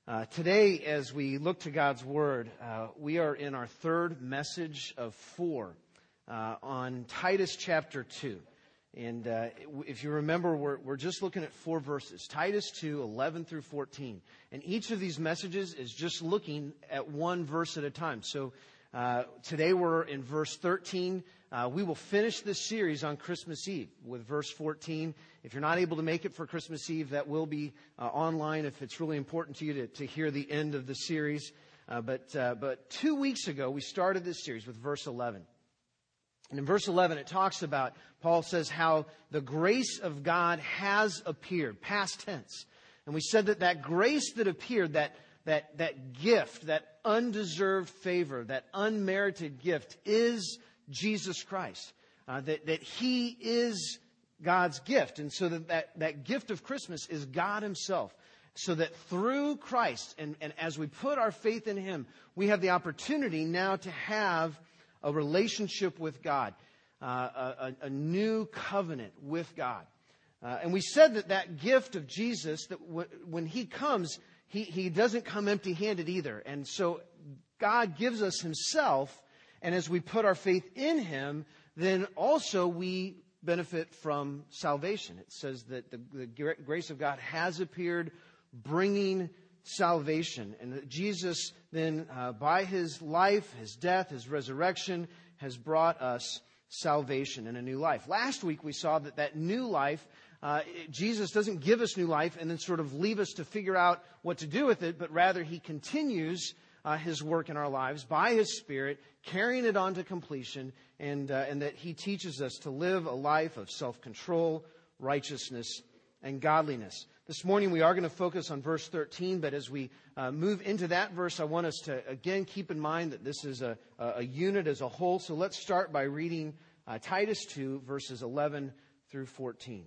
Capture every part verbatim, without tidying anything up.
Uh, today, as we look to God's Word, uh, we are in our third message of four uh, on Titus chapter two. And uh, if you remember, we're, we're just looking at four verses, Titus two, eleven through fourteen. And each of these messages is just looking at one verse at a time. So uh, today we're in verse thirteen. Uh, we will finish this series on Christmas Eve with verse fourteen. If you're not able to make it for Christmas Eve, that will be uh, online if it's really important to you to, to hear the end of the series. Uh, but, uh, but two weeks ago, we started this series with verse eleven. And in verse eleven, it talks about, Paul says, how the grace of God has appeared, past tense. And we said that that grace that appeared, that, that, that gift, that undeserved favor, that unmerited gift is Jesus Christ. Uh, that, that He is God's gift. And so that, that, that gift of Christmas is God Himself. So that through Christ, and, and as we put our faith in Him, we have the opportunity now to have a relationship with God, uh, a, a new covenant with God. Uh, and we said that that gift of Jesus, that w- when He comes, he, he doesn't come empty-handed either. And so God gives us Himself, and as we put our faith in Him, then also we benefit from salvation. It says that the, the grace of God has appeared, bringing salvation. And that Jesus then, uh, by His life, His death, His resurrection, has brought us salvation and a new life. Last week we saw that that new life, uh, Jesus doesn't give us new life and then sort of leave us to figure out what to do with it, but rather He continues uh, His work in our lives by His Spirit, carrying it on to completion, and, uh, and that He teaches us to live a life of self-control, righteousness, and godliness. This morning we are going to focus on verse thirteen, but as we uh, move into that verse, I want us to again keep in mind that this is a, a unit as a whole. So let's start by reading uh, Titus two, verses eleven through fourteen.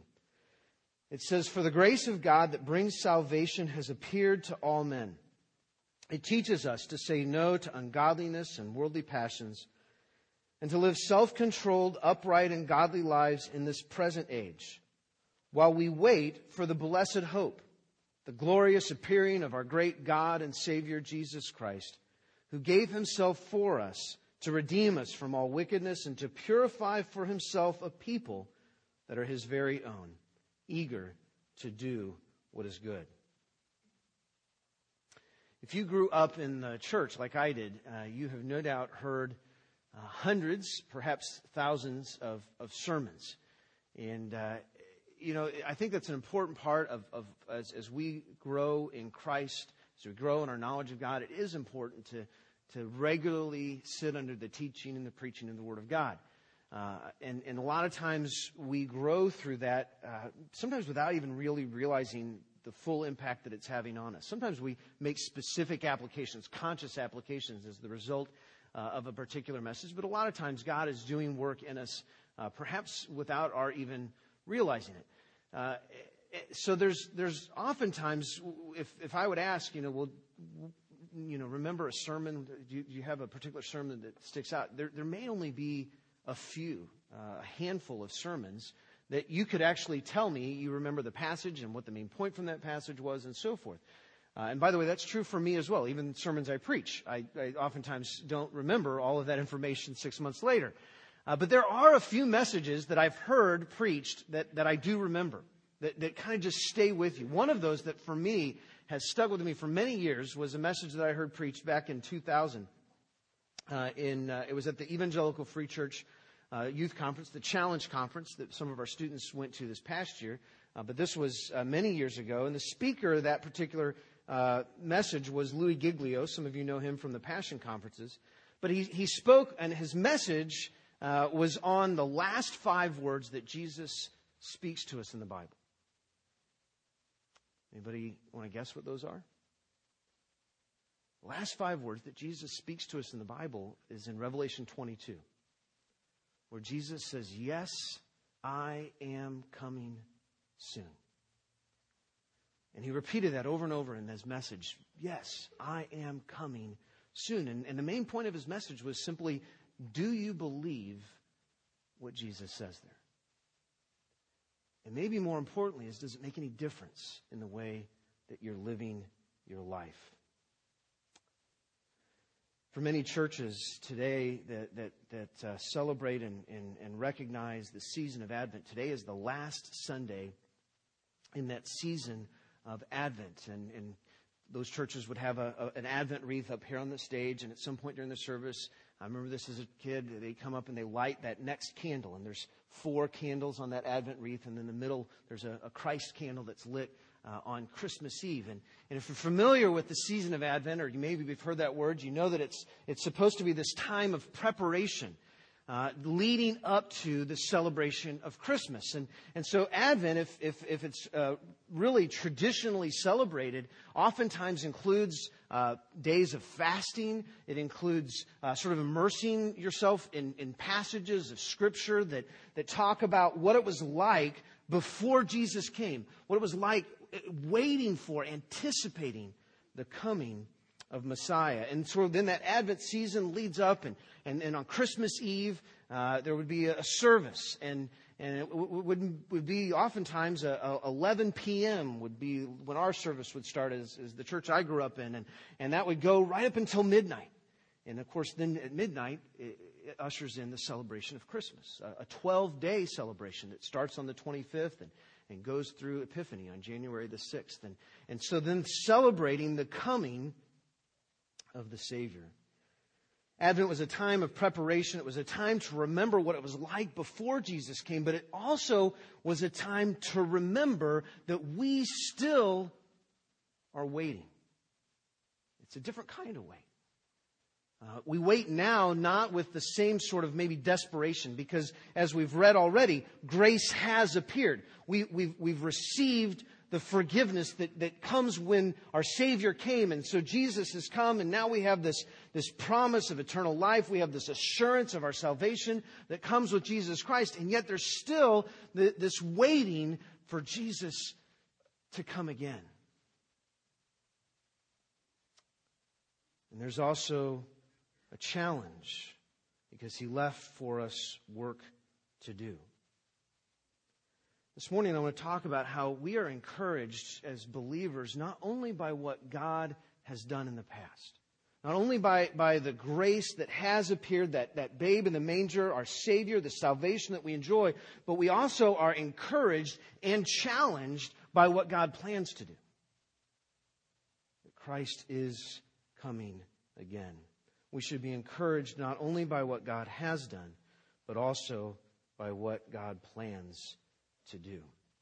It says, "For the grace of God that brings salvation has appeared to all men. It teaches us to say no to ungodliness and worldly passions, and to live self-controlled, upright, and godly lives in this present age, while we wait for the blessed hope, the glorious appearing of our great God and Savior Jesus Christ, who gave Himself for us to redeem us from all wickedness and to purify for Himself a people that are His very own, eager to do what is good." If you grew up in the church like I did, uh, you have no doubt heard uh, hundreds, perhaps thousands of, of sermons. And uh, You know, I think that's an important part of, of as, as we grow in Christ, as we grow in our knowledge of God, it is important to, to regularly sit under the teaching and the preaching of the Word of God. Uh, and, and a lot of times we grow through that, uh, sometimes without even really realizing the full impact that it's having on us. Sometimes we make specific applications, conscious applications as the result uh, of a particular message. But a lot of times God is doing work in us, uh, perhaps without our even realizing it. Uh, so there's there's oftentimes, if if I would ask, you know, well, you know, remember a sermon? Do you, do you have a particular sermon that sticks out? There there may only be a few, uh, a handful of sermons that you could actually tell me you remember the passage and what the main point from that passage was, and so forth. Uh, and by the way, that's true for me as well. Even sermons I preach, I, I oftentimes don't remember all of that information six months later. Uh, but there are a few messages that I've heard preached that, that I do remember, that, that kind of just stay with you. One of those that for me has stuck with me for many years was a message that I heard preached back in two thousand. Uh, in uh, it was at the Evangelical Free Church uh, Youth Conference, the Challenge Conference that some of our students went to this past year. Uh, but this was uh, many years ago. And the speaker of that particular uh, message was Louis Giglio. Some of you know him from the Passion Conferences. But he, he spoke, and his message Uh, was on the last five words that Jesus speaks to us in the Bible. Anybody want to guess what those are? The last five words that Jesus speaks to us in the Bible is in Revelation twenty-two, where Jesus says, "Yes, I am coming soon." And he repeated that over and over in his message. Yes, I am coming soon. And, and the main point of his message was simply, do you believe what Jesus says there? And maybe more importantly is, does it make any difference in the way that you're living your life. For many churches today that that, that uh, celebrate and, and, and recognize the season of Advent, today is the last Sunday in that season of Advent. And, and those churches would have a, a, an Advent wreath up here on the stage, and at some point during the service, I remember this as a kid, they come up and they light that next candle, and there's four candles on that Advent wreath, and in the middle there's a, a Christ candle that's lit Uh, on Christmas Eve. And, and if you're familiar with the season of Advent, or you maybe you've heard that word, you know that it's it's supposed to be this time of preparation uh, leading up to the celebration of Christmas. And and so Advent, if if, if it's uh, really traditionally celebrated, oftentimes includes uh, days of fasting. It includes uh, sort of immersing yourself in, in passages of Scripture that, that talk about what it was like before Jesus came, what it was like waiting for, anticipating the coming of Messiah. And so then that Advent season leads up, and, and, and on Christmas Eve, uh, there would be a, a service, and, and it w- would, would be oftentimes a, a eleven p.m. would be when our service would start as, as the church I grew up in, and, and that would go right up until midnight. And of course, then at midnight, it, it ushers in the celebration of Christmas, a twelve-day celebration that starts on the twenty-fifth and, and goes through Epiphany on January the sixth. And, and so then celebrating the coming of the Savior. Advent was a time of preparation. It was a time to remember what it was like before Jesus came, but it also was a time to remember that we still are waiting. It's a different kind of wait. Uh, we wait now not with the same sort of maybe desperation, because as we've read already, grace has appeared. We, we've, we've received the forgiveness that, that comes when our Savior came. And so Jesus has come, and now we have this, this promise of eternal life. We have this assurance of our salvation that comes with Jesus Christ. And yet there's still the, this waiting for Jesus to come again. And there's also a challenge, because He left for us work to do. This morning I want to talk about how we are encouraged as believers not only by what God has done in the past, not only by, by the grace that has appeared, that, that babe in the manger, our Savior, the salvation that we enjoy, but we also are encouraged and challenged by what God plans to do. That Christ is coming again. We should be encouraged not only by what God has done, but also by what God plans to do.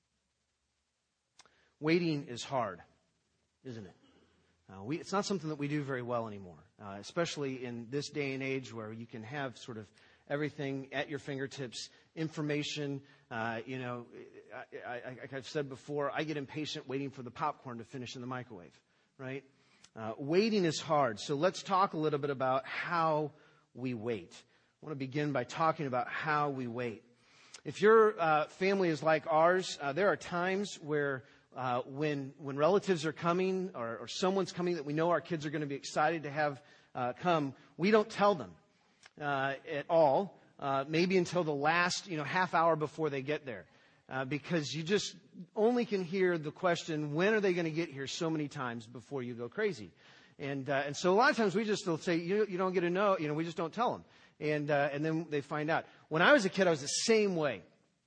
Waiting is hard, isn't it? Uh, we, it's not something that we do very well anymore, uh, especially in this day and age where you can have sort of everything at your fingertips, information. Uh, you know, I, I, like I've said before, I get impatient waiting for the popcorn to finish in the microwave, right? Uh, waiting is hard. So let's talk a little bit about how we wait. I want to begin by talking about how we wait. If your uh, family is like ours, uh, there are times where uh, when when relatives are coming, or, or someone's coming that we know our kids are going to be excited to have uh, come, we don't tell them uh, at all, uh, maybe until the last you know half hour before they get there. Uh, because you just only can hear the question, when are they going to get here, so many times before you go crazy. And uh, and so a lot of times we just will say, you you don't get to know, you know, we just don't tell them. And uh, and then they find out. When I was a kid, I was the same way.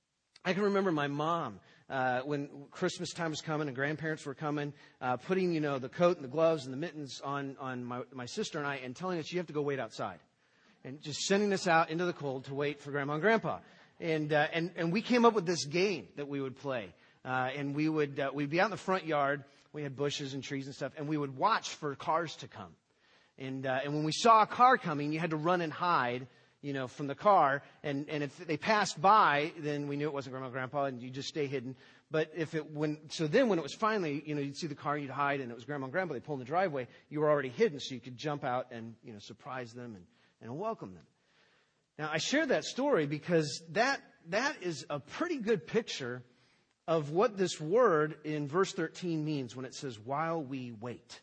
I can remember my mom, uh, when Christmas time was coming and grandparents were coming, uh, putting, you know, the coat and the gloves and the mittens on, on my, my sister and I, and telling us, you have to go wait outside. And just sending us out into the cold to wait for Grandma and Grandpa. And, uh, and, and we came up with this game that we would play. Uh, and we would, uh, we'd be out in the front yard. We had bushes and trees and stuff. And we would watch for cars to come. And, uh, and when we saw a car coming, you had to run and hide, you know, from the car. And, and if they passed by, then we knew it wasn't Grandma and Grandpa, and you just stay hidden. But if it, when, so then when it was finally, you know, you'd see the car, you'd hide, and it was Grandma and Grandpa, they pulled in the driveway, you were already hidden, so you could jump out and, you know, surprise them and, and welcome them. Now, I share that story because that that is a pretty good picture of what this word in verse thirteen means when it says, while we wait.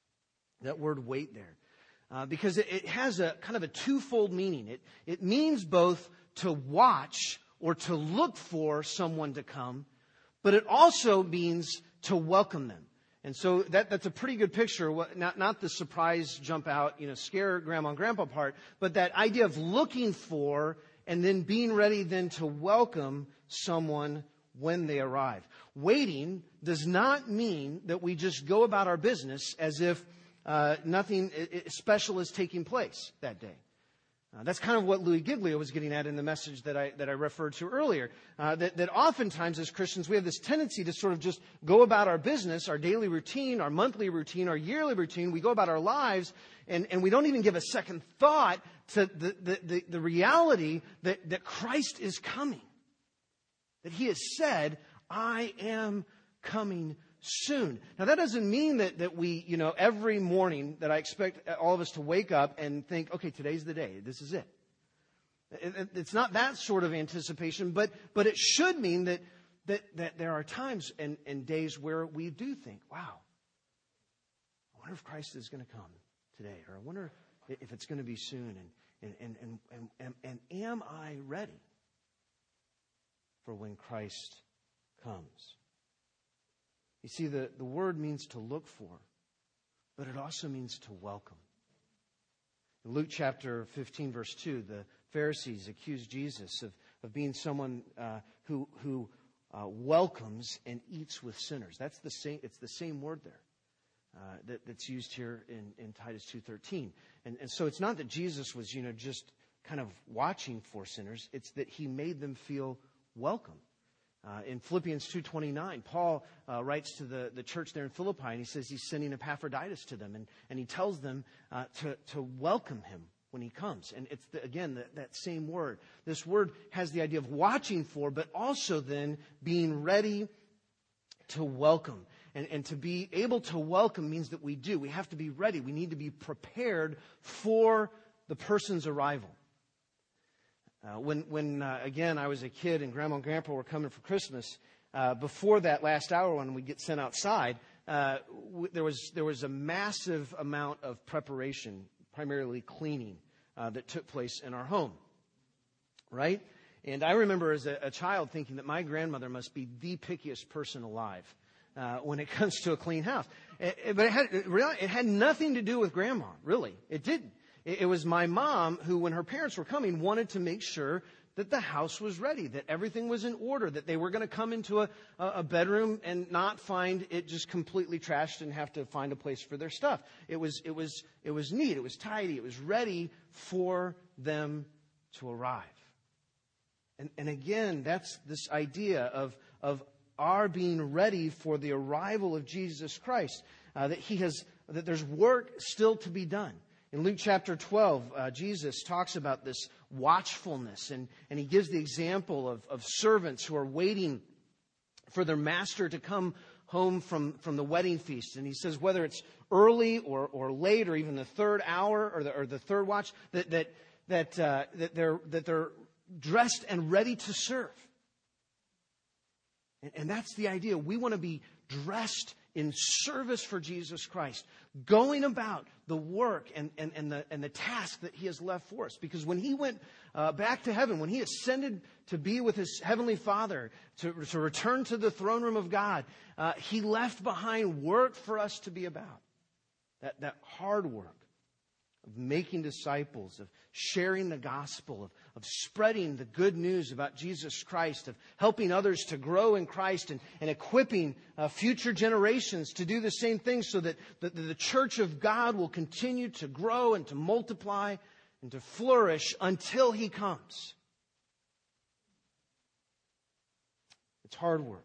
That word wait there. Uh, because it, it has a kind of a twofold meaning. It, it means both to watch or to look for someone to come, but it also means to welcome them. And so that, that's a pretty good picture, what, not, not the surprise jump out, you know, scare grandma and grandpa part, but that idea of looking for and then being ready then to welcome someone when they arrive. Waiting does not mean that we just go about our business as if uh, nothing special is taking place that day. Uh, that's kind of what Louis Giglio was getting at in the message that I that I referred to earlier. Uh, that, that oftentimes as Christians we have this tendency to sort of just go about our business, our daily routine, our monthly routine, our yearly routine. We go about our lives, and, and we don't even give a second thought to the the, the, the reality that, that Christ is coming. That He has said, "I am coming soon." Now that doesn't mean that, that we, you know, every morning that I expect all of us to wake up and think, okay, today's the day. This is it. it it's not that sort of anticipation, but but it should mean that that, that there are times and, and days where we do think, wow, I wonder if Christ is going to come today, or I wonder if it's going to be soon, and and and and, and, and am I ready for when Christ comes? You see, the, the word means to look for, but it also means to welcome. In Luke chapter fifteen, verse two, the Pharisees accused Jesus of, of being someone uh, who, who uh, welcomes and eats with sinners. That's the same, it's the same word there uh, that, that's used here in, in Titus two thirteen. And, and so it's not that Jesus was, you know, just kind of watching for sinners. It's that He made them feel welcome. Uh, in Philippians two twenty-nine, Paul uh, writes to the, the church there in Philippi, and he says he's sending Epaphroditus to them, and, and he tells them uh, to, to welcome him when he comes. And it's, the, again, the, that same word. This word has the idea of watching for, but also then being ready to welcome. And, and to be able to welcome means that we do. We have to be ready. We need to be prepared for the person's arrival. Uh, when, when uh, again, I was a kid and Grandma and Grandpa were coming for Christmas, uh, before that last hour when we get sent outside, uh, w- there was there was a massive amount of preparation, primarily cleaning, uh, that took place in our home, right? And I remember as a, a child thinking that my grandmother must be the pickiest person alive uh, when it comes to a clean house. It, it, but it had, it, really, it had nothing to do with Grandma, really. It didn't. It was my mom who, when her parents were coming, wanted to make sure that the house was ready, that everything was in order, that they were going to come into a, a bedroom and not find it just completely trashed and have to find a place for their stuff. It was, it was, it was neat. It was tidy. It was ready for them to arrive. And, and again, that's this idea of, of our being ready for the arrival of Jesus Christ, uh, that He has, that there's work still to be done. In Luke chapter twelve, uh, Jesus talks about this watchfulness, and, and He gives the example of, of servants who are waiting for their master to come home from, from the wedding feast. And He says whether it's early or, or late or even the third hour or the, or the third watch, that, that, that, uh, that, they're, that they're dressed and ready to serve. And, and that's the idea. We want to be dressed in service for Jesus Christ, going about the work and, and, and, the, and the task that He has left for us. Because when He went uh, back to heaven, when He ascended to be with His Heavenly Father, to, to return to the throne room of God, uh, He left behind work for us to be about. That, that hard work of making disciples, of sharing the gospel, of, of spreading the good news about Jesus Christ, of helping others to grow in Christ, and, and equipping uh, future generations to do the same thing so that the, the church of God will continue to grow and to multiply and to flourish until He comes. It's hard work.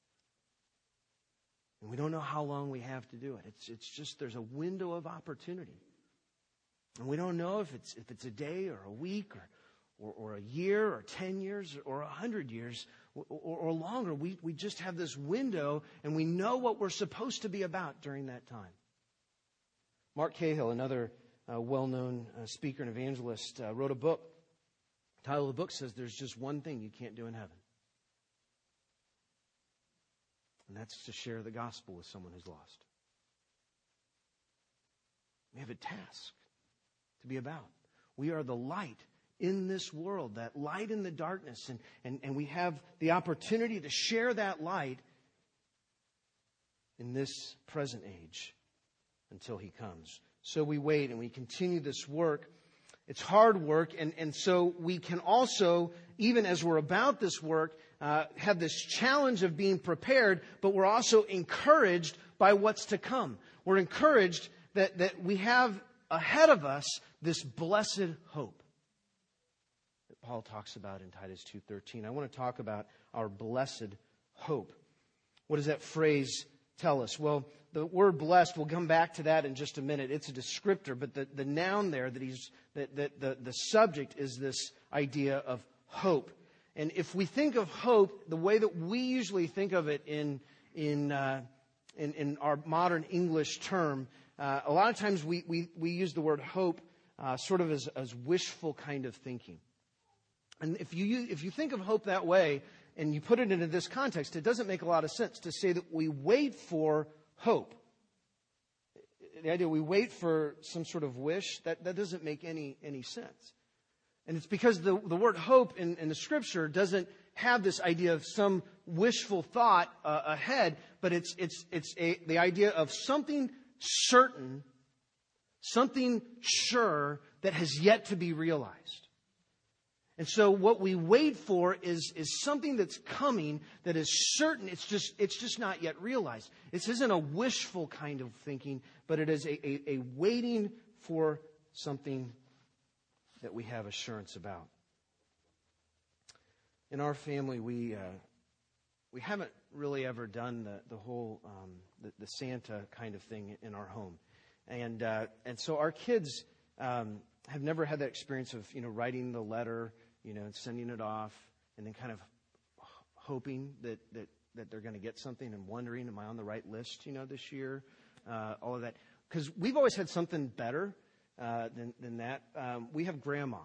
And we don't know how long we have to do it. It's, it's just there's a window of opportunity. And we don't know if it's if it's a day or a week or or, or a year or ten years or a hundred years or, or, or longer. We we just have this window, and we know what we're supposed to be about during that time. Mark Cahill, another uh, well-known uh, speaker and evangelist, uh, wrote a book. The title of the book says, "There's just one thing you can't do in heaven, and that's to share the gospel with someone who's lost." We have a task to be about. We are the light in this world, that light in the darkness, and, and, and we have the opportunity to share that light in this present age until he comes. So we wait and we continue this work. It's hard work, and, and so we can also, even as we're about this work, uh, have this challenge of being prepared, but we're also encouraged by what's to come. We're encouraged that, that we have ahead of us this blessed hope that Paul talks about in Titus two thirteen. I want to talk about our blessed hope. What does that phrase tell us? Well, the word blessed, we'll come back to that in just a minute. It's a descriptor, but the, the noun there, that he's that, that the, the subject is this idea of hope. And if we think of hope, the way that we usually think of it in in uh, in, in our modern English term, uh, a lot of times we, we, we use the word hope uh, sort of as, as wishful kind of thinking. And if you if you think of hope that way, and you put it into this context, it doesn't make a lot of sense to say that we wait for hope. The idea we wait for some sort of wish, that, that doesn't make any, any sense. And it's because the, the word hope in, in the Scripture doesn't have this idea of some wishful thought uh, ahead, but it's, it's, it's a, the idea of something certain, something sure that has yet to be realized. And so what we wait for is, is something that's coming that is certain. It's just it's just not yet realized. This isn't a wishful kind of thinking, but it is a, a, a waiting for something that we have assurance about. In our family, we uh, we haven't really ever done the the whole um, the, the Santa kind of thing in our home, and uh, and so our kids um, have never had that experience of you know writing the letter, you know, and sending it off, and then kind of hoping that, that, that they're going to get something and wondering, am I on the right list, you know, this year? Uh, all of that. Because we've always had something better uh, than, than that. Um, we have Grandma.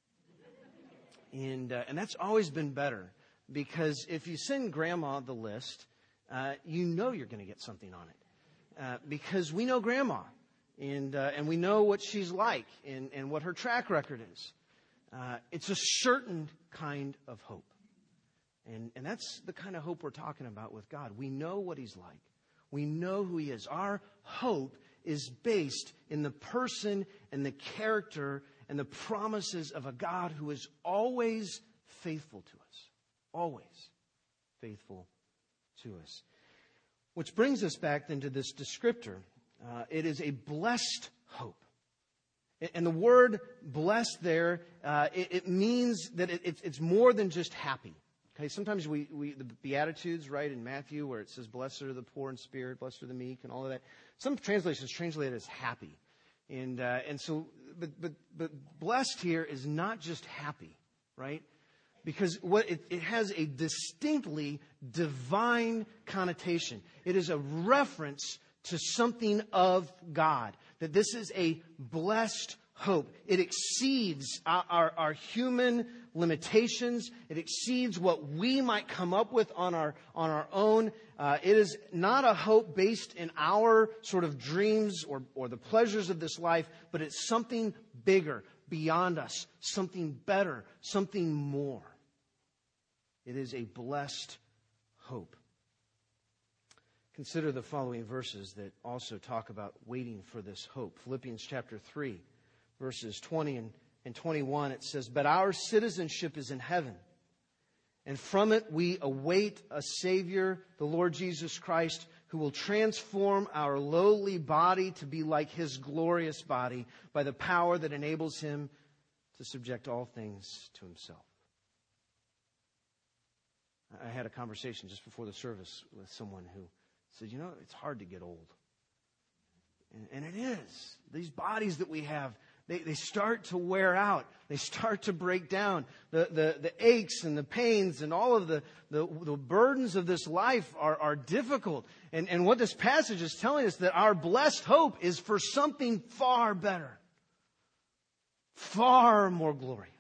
And, uh, and that's always been better. Because if you send Grandma the list, uh, you know you're going to get something on it. Uh, because we know Grandma. And, uh, and we know what she's like and, and what her track record is. Uh, it's a certain kind of hope. And, and that's the kind of hope we're talking about with God. We know what He's like. We know who He is. Our hope is based in the person and the character and the promises of a God who is always faithful to us. Always faithful to us. Which brings us back then to this descriptor. Uh, it is a blessed hope. And the word blessed there, uh, it, it means that it, it's, it's more than just happy. Okay, sometimes we, we the Beatitudes, right, in Matthew, where it says, blessed are the poor in spirit, blessed are the meek, and all of that. Some translations translate it as happy. And uh, and so, but, but but blessed here is not just happy, right? Because what it, it has a distinctly divine connotation. It is a reference to something of God. That this is a blessed hope. It exceeds our, our, our human limitations. It exceeds what we might come up with on our on our own. Uh, it is not a hope based in our sort of dreams or, or the pleasures of this life, but it's something bigger, beyond us, something better, something more. It is a blessed hope. Consider the following verses that also talk about waiting for this hope. Philippians chapter three, verses twenty and, and twenty-one, it says, but our citizenship is in heaven, and from it we await a Savior, the Lord Jesus Christ, who will transform our lowly body to be like His glorious body by the power that enables Him to subject all things to Himself. I had a conversation just before the service with someone who said, you know, it's hard to get old. And, and it is. These bodies that we have, they, they start to wear out. They start to break down. The, the, the aches and the pains and all of the, the, the burdens of this life are, are difficult. And, and what this passage is telling us, that our blessed hope is for something far better, far more glorious,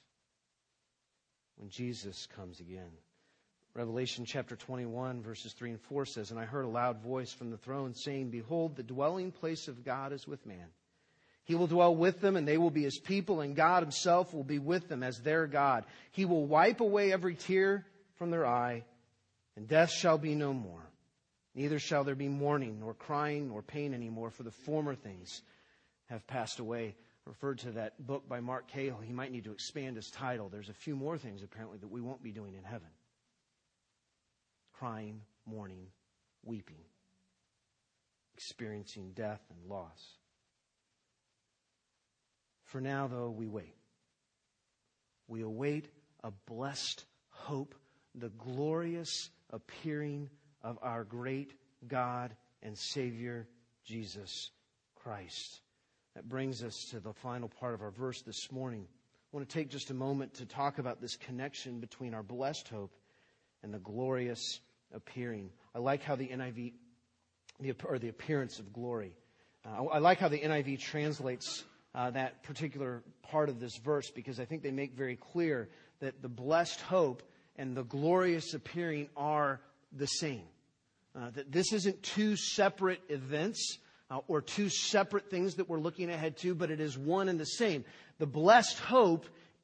when Jesus comes again. Revelation chapter twenty-one, verses three and four says, and I heard a loud voice from the throne saying, behold, the dwelling place of God is with man. He will dwell with them, and they will be His people, and God Himself will be with them as their God. He will wipe away every tear from their eye, and death shall be no more. Neither shall there be mourning, nor crying, nor pain anymore, for the former things have passed away. Referred to that book by Mark Cahill. He might need to expand his title. There's a few more things, apparently, that we won't be doing in heaven. Crying, mourning, weeping, experiencing death and loss. For now, though, we wait. We await a blessed hope, the glorious appearing of our great God and Savior, Jesus Christ. That brings us to the final part of our verse this morning. I want to take just a moment to talk about this connection between our blessed hope and the glorious appearing. I like how the N I V, the, or the appearance of glory. Uh, I like how the N I V translates uh, that particular part of this verse, because I think they make very clear that the blessed hope and the glorious appearing are the same. Uh, that this isn't two separate events uh, or two separate things that we're looking ahead to, but it is one and the same. The blessed hope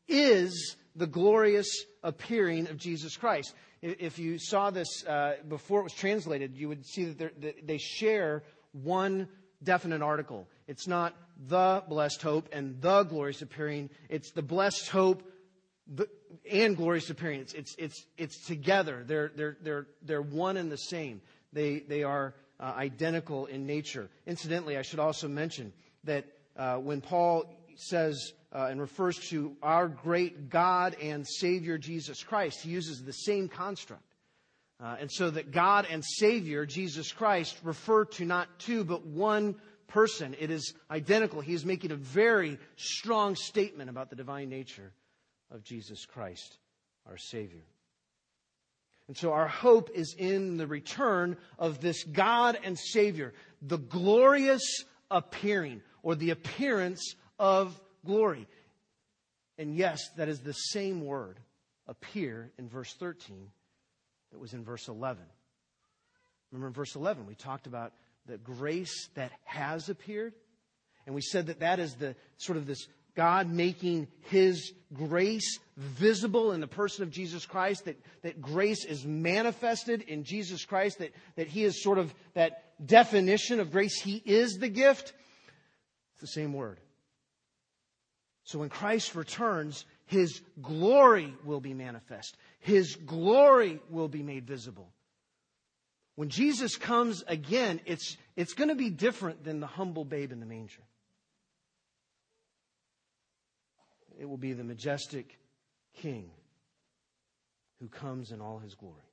is the glorious appearing of Jesus Christ. If you saw this uh, before it was translated, you would see that, that they share one definite article. It's not the blessed hope and the glorious appearing. It's the blessed hope the, and glorious appearing. It's it's it's it's together. They're they're they're they're one and the same. They they are uh, identical in nature. Incidentally, I should also mention that uh, when Paul says uh, and refers to our great God and Savior Jesus Christ, he uses the same construct. Uh, and so that God and Savior Jesus Christ refer to not two but one person. It is identical. He is making a very strong statement about the divine nature of Jesus Christ, our Savior. And so our hope is in the return of this God and Savior, the glorious appearing, or the appearance of glory. And yes, that is the same word, appear, in verse thirteen that was in verse eleven. Remember in verse eleven, we talked about the grace that has appeared. And we said that that is the sort of this God making His grace visible in the person of Jesus Christ, that, that grace is manifested in Jesus Christ, that, that He is sort of that definition of grace. He is the gift. It's the same word. So when Christ returns, His glory will be manifest. His glory will be made visible. When Jesus comes again, it's, it's going to be different than the humble babe in the manger. It will be the majestic King who comes in all His glory.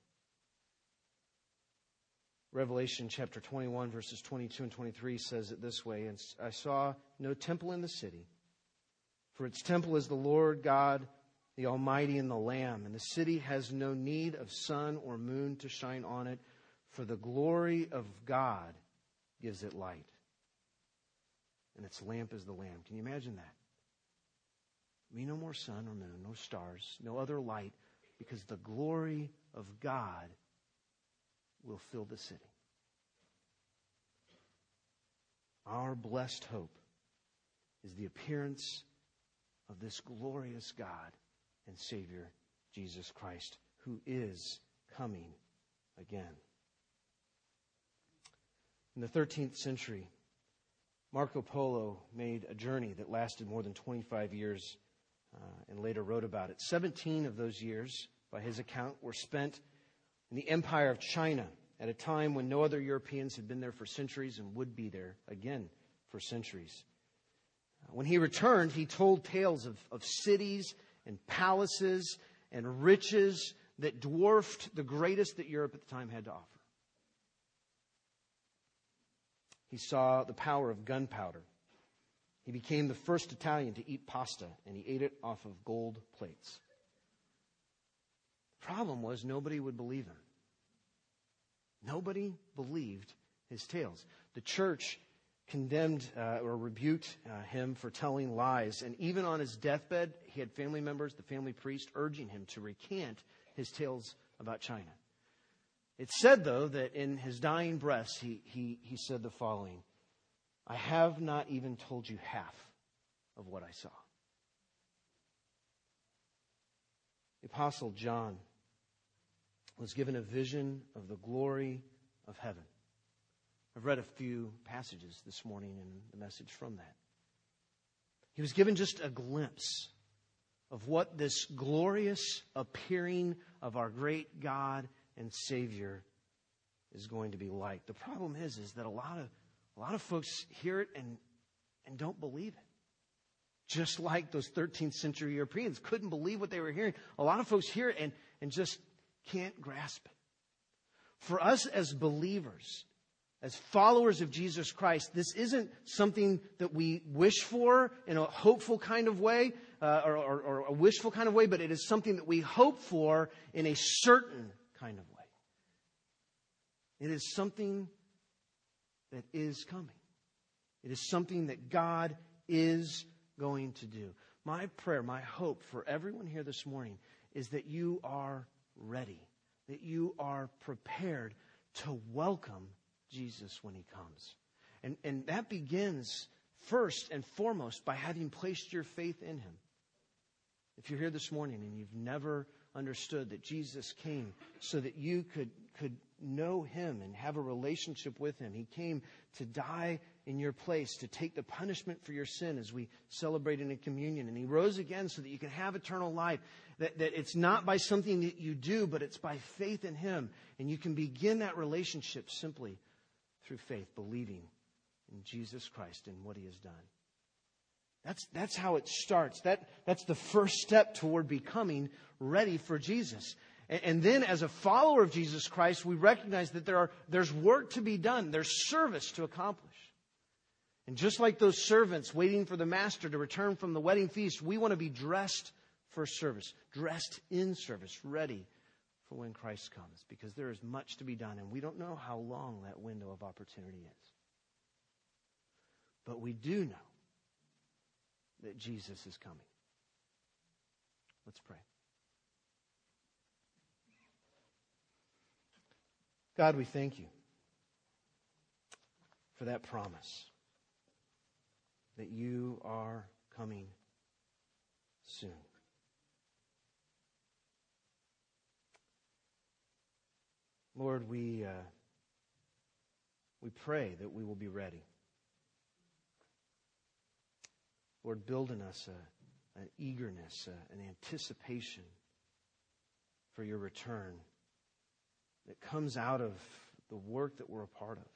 Revelation chapter twenty-one, verses twenty-two and twenty-three says it this way, "And I saw no temple in the city, for its temple is the Lord God, the Almighty, and the Lamb. And the city has no need of sun or moon to shine on it, for the glory of God gives it light. And its lamp is the Lamb." Can you imagine that? Be no more sun or moon, no stars, no other light, because the glory of God will fill the city. Our blessed hope is the appearance of this glorious God and Savior, Jesus Christ, who is coming again. In the thirteenth century, Marco Polo made a journey that lasted more than twenty-five years uh, and later wrote about it. seventeen of those years, by his account, were spent in the Empire of China at a time when no other Europeans had been there for centuries and would be there again for centuries. When he returned, he told tales of, of cities and palaces and riches that dwarfed the greatest that Europe at the time had to offer. He saw the power of gunpowder. He became the first Italian to eat pasta, and he ate it off of gold plates. The problem was nobody would believe him. Nobody believed his tales. The church condemned uh, or rebuked uh, him for telling lies. And even on his deathbed, he had family members, the family priest, urging him to recant his tales about China. It's said, though, that in his dying breaths, he, he, he said the following: "I have not even told you half of what I saw." The Apostle John was given a vision of the glory of heaven. I've read a few passages this morning in the message from that. He was given just a glimpse of what this glorious appearing of our great God and Savior is going to be like. The problem is, is that a lot of a lot of folks hear it and, and don't believe it. Just like those thirteenth century Europeans couldn't believe what they were hearing. A lot of folks hear it and, and just can't grasp it. For us as believers, as followers of Jesus Christ, this isn't something that we wish for in a hopeful kind of way, uh, or, or, or a wishful kind of way, but it is something that we hope for in a certain kind of way. It is something that is coming. It is something that God is going to do. My prayer, my hope for everyone here this morning is that you are ready, that you are prepared to welcome Jesus when He comes. And, and that begins first and foremost by having placed your faith in Him. If you're here this morning and you've never understood that Jesus came so that you could, could know Him and have a relationship with Him. He came to die in your place, to take the punishment for your sin as we celebrate in a communion. And He rose again so that you can have eternal life. That, that it's not by something that you do, but it's by faith in Him. And you can begin that relationship simply through faith, believing in Jesus Christ and what He has done. That's, that's how it starts. That, that's the first step toward becoming ready for Jesus. And, and then as a follower of Jesus Christ, we recognize that there are, there's work to be done. There's service to accomplish. And just like those servants waiting for the master to return from the wedding feast, we want to be dressed for service, dressed in service, ready for when Christ comes. Because there is much to be done, and we don't know how long that window of opportunity is. But we do know that Jesus is coming. Let's pray. God, we thank You for that promise that You are coming soon. Lord, we uh, we pray that we will be ready. Lord, build in us a, an eagerness, a, an anticipation for Your return that comes out of the work that we're a part of.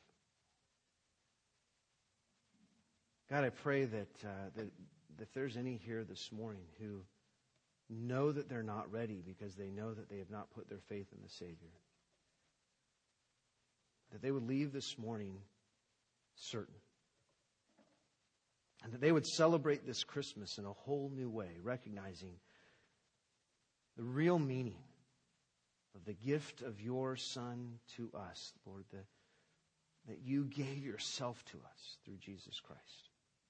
God, I pray that, uh, that, that if there's any here this morning who know that they're not ready because they know that they have not put their faith in the Savior, that they would leave this morning certain. And that they would celebrate this Christmas in a whole new way, recognizing the real meaning of the gift of Your Son to us, Lord, that, that You gave Yourself to us through Jesus Christ.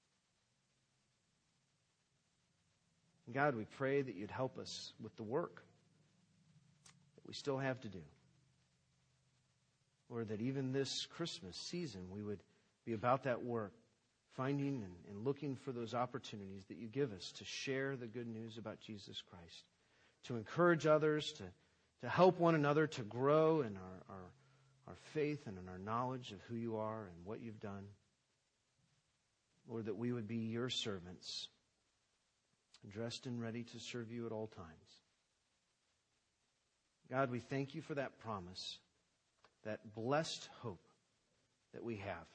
And God, we pray that You'd help us with the work that we still have to do. Lord, that even this Christmas season we would be about that work, finding and, and looking for those opportunities that You give us to share the good news about Jesus Christ, to encourage others, to, to help one another to grow in our, our, our faith and in our knowledge of who You are and what You've done. Lord, that we would be Your servants, dressed and ready to serve You at all times. God, we thank You for that promise, that blessed hope that we have.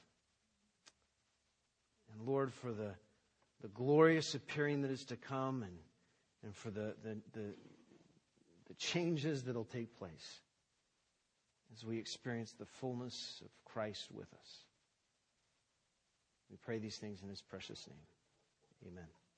And Lord, for the, the glorious appearing that is to come, and, and for the, the, the, the changes that will take place as we experience the fullness of Christ with us. We pray these things in His precious name. Amen.